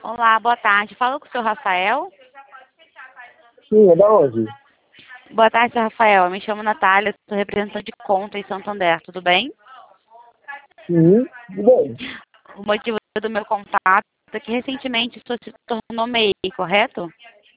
Olá, boa tarde. Fala com o seu Rafael. Sim, é da onde? Boa tarde, seu Rafael. Eu me chamo Natália, sou representante de conta em Santander, tudo bem? Sim, tudo bem. O motivo do meu contato é que recentemente o senhor se tornou MEI, correto?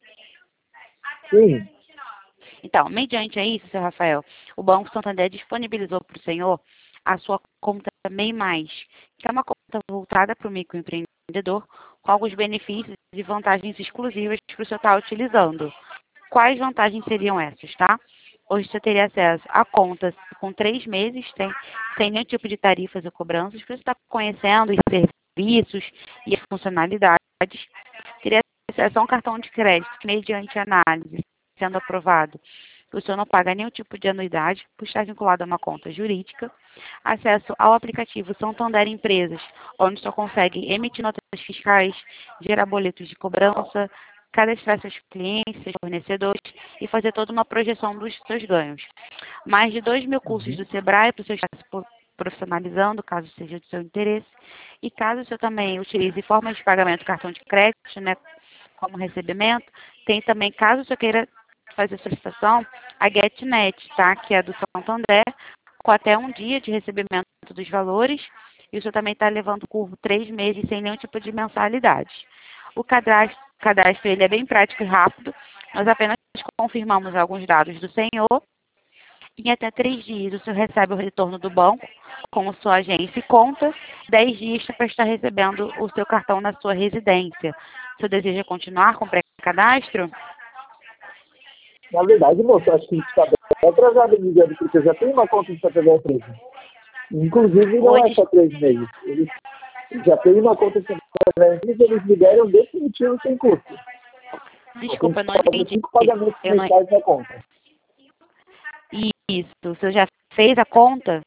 Sim, Então, mediante a isso, seu Rafael, o Banco Santander disponibilizou para o senhor a sua conta MEI+, que é uma conta voltada para o microempreendedor, com alguns benefícios e vantagens exclusivas que o senhor está utilizando. Quais vantagens seriam essas, tá? Hoje você teria acesso a contas com 3 meses, sem nenhum tipo de tarifas ou cobranças, para você estar conhecendo os serviços e as funcionalidades. Teria acesso a um cartão de crédito que, mediante análise, sendo aprovado, o senhor não paga nenhum tipo de anuidade, por estar vinculado a uma conta jurídica. Acesso ao aplicativo Santander Empresas, onde o senhor consegue emitir notas fiscais, gerar boletos de cobrança, cadastrar seus clientes, seus fornecedores e fazer toda uma projeção dos seus ganhos. Mais de 2.000 cursos do Sebrae para o seu estar profissionalizando, caso seja do seu interesse. E caso o senhor também utilize formas de pagamento cartão de crédito, né, como recebimento, tem também, caso o senhor queira fazer solicitação, a GetNet, tá, que é do Santander, com até um dia de recebimento dos valores. E o senhor também está levando por 3 meses sem nenhum tipo de mensalidade. O cadastro ele é bem prático e rápido. Nós apenas confirmamos alguns dados do senhor. Em até 3 dias, o senhor recebe o retorno do banco com sua agência e conta. 10 dias para estar recebendo o seu cartão na sua residência. O senhor deseja continuar com o pré-cadastro? na verdade, moço, acho que a gente está bem atrasado, Miguel, porque eu já tenho uma conta de Santander Empresa. Inclusive, não é Hoje, só 3 meses. Eles já têm uma conta de Santander Empresa, eles me deram definitivo sem custo. Eu tenho desculpa, que eu não fazer entendi. 5 pagamentos Eu não... mensais da conta. Isso, o senhor já fez a conta?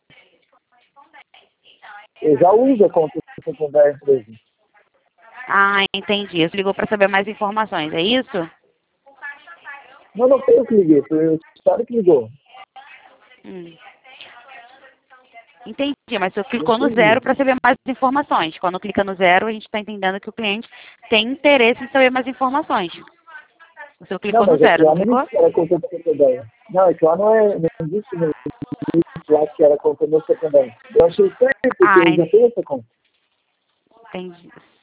Eu já uso a conta de Santander Empresa. Ah, entendi. Você ligou para saber mais informações, é isso? Não, não foi eu que liguei, foi o Estado que ligou. Hum. Entendi, mas o senhor Eu clicou no entendi. zero para saber mais informações. Quando clica no zero, a gente está entendendo que o cliente tem interesse em saber mais informações. O senhor Não, clicou no mas é que zero, não lá não clicou? disse que era conta do Santander. Não, é que lá não disse no início lá que era conta do Santander. Eu achei estranho, porque Ah, eu já tenho essa conta. entendi.